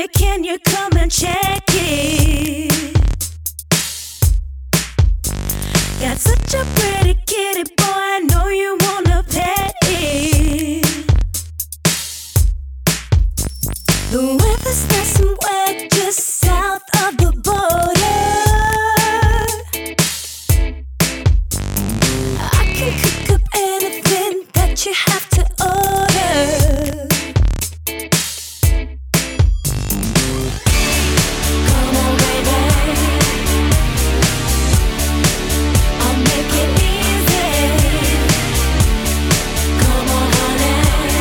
pretty, can you come and check it? Got such a pretty kitty boy, I know you wanna pet it. The weather's nice and wet just south of the border. I can cook up anything that you have to order. Come on, baby, I'll make it easy. Come on, honey,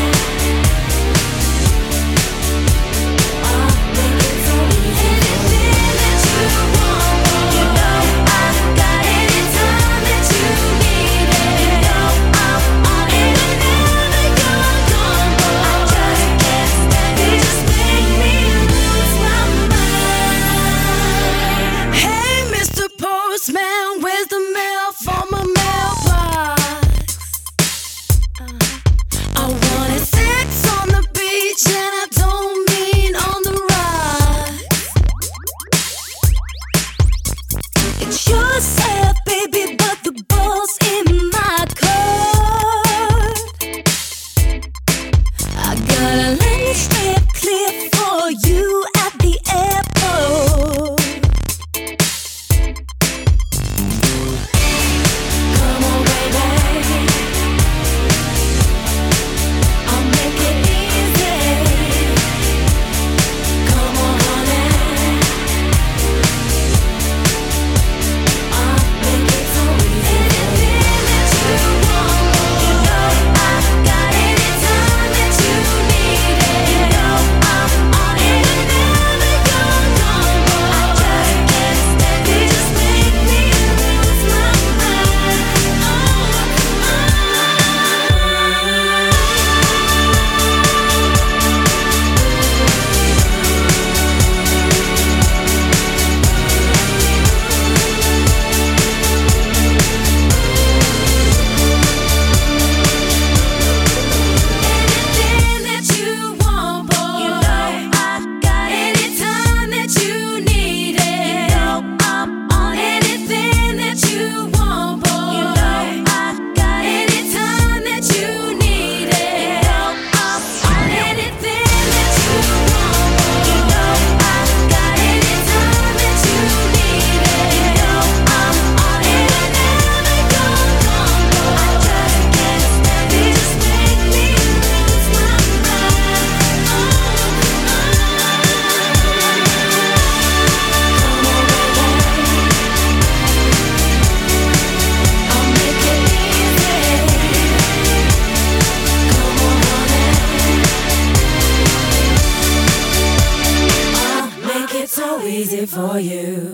I'll make it so easy. Anything that you want, you know I got it. Anytime that you need it, you know I'm on it. Whenever you're gone, I just can't stand it. You just make me lose my mind. Hey, Mr. Postman, where's the mail for my mailbox? I wanted sex on the beach, and I don't mean on the rocks. It's yourself, baby, but the ball's in my court. I gotta let me stay clear for you at the airport. Come on, baby, I'll make it easy. Come on, honey, I'll make it so easy. Anything that you want, you know I got it. Anytime that you need it, you know I'm on it. Whenever you're gone, I just can't stand it. You just make me lose my mind. Anything that you want, boy, you know I got it. Anytime that you need it, you know I'm on it. Anything that you want, boy, you know I got it. Anytime that you need it, you know I'm on it. Anything that you want, you know I got it. Anytime that you need it, you know I'm on it. Whenever you're gone, I just can't stand it. You just make me lose my mind. Come on, baby, I'll make it easy. Come on, honey, I'll make it so easy for you.